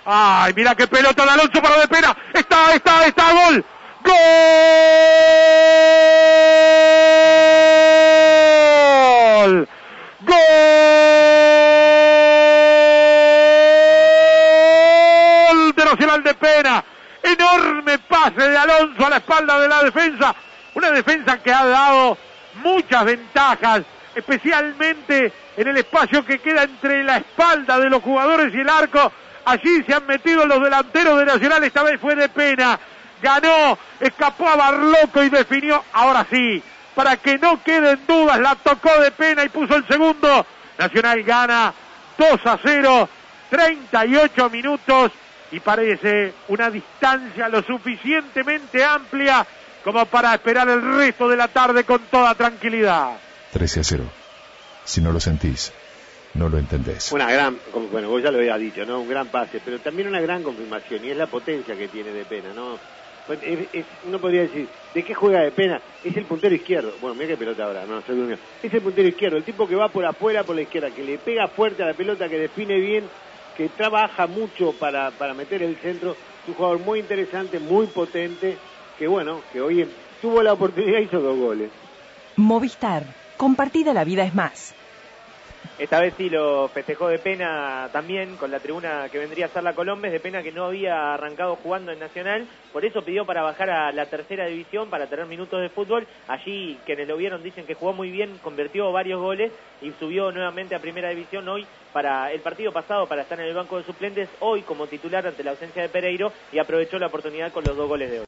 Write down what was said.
Ay, mira qué pelota de Alonso para De Pena. Está, gol. ¡Gol! ¡Gol! De Nacional De Pena. Enorme pase de Alonso a la espalda de la defensa. Una defensa que ha dado muchas ventajas, especialmente en el espacio que queda entre la espalda de los jugadores y el arco. Allí se han metido los delanteros de Nacional, esta vez fue De Pena. Ganó, escapó a Barloco y definió, ahora sí, para que no queden dudas, la tocó De Pena y puso el segundo. Nacional gana 2-0, 38 minutos y parece una distancia lo suficientemente amplia como para esperar el resto de la tarde con toda tranquilidad. 13-0. Si no lo sentís, no lo entendés. Una gran, bueno, vos ya lo habías dicho, ¿no? Un gran pase, pero también una gran confirmación, y es la potencia que tiene De Pena, ¿no? Uno podría decir, ¿de qué juega De Pena? Es el puntero izquierdo. Bueno, mira qué pelota ahora, no, se durmió. Es el puntero izquierdo, el tipo que va por afuera, por la izquierda, que le pega fuerte a la pelota, que define bien, que trabaja mucho para meter el centro. Es un jugador muy interesante, muy potente, que bueno, que hoy tuvo la oportunidad y hizo 2 goles. Movistar, compartida la vida es más. Esta vez sí lo festejó De Pena también con la tribuna que vendría a ser la Colombes. De Pena que no había arrancado jugando en Nacional, por eso pidió para bajar a la tercera división para tener minutos de fútbol. Allí quienes lo vieron dicen que jugó muy bien, convirtió varios goles y subió nuevamente a primera división hoy para el partido pasado para estar en el banco de suplentes, hoy como titular ante la ausencia de Pereiro, y aprovechó la oportunidad con los 2 goles de hoy.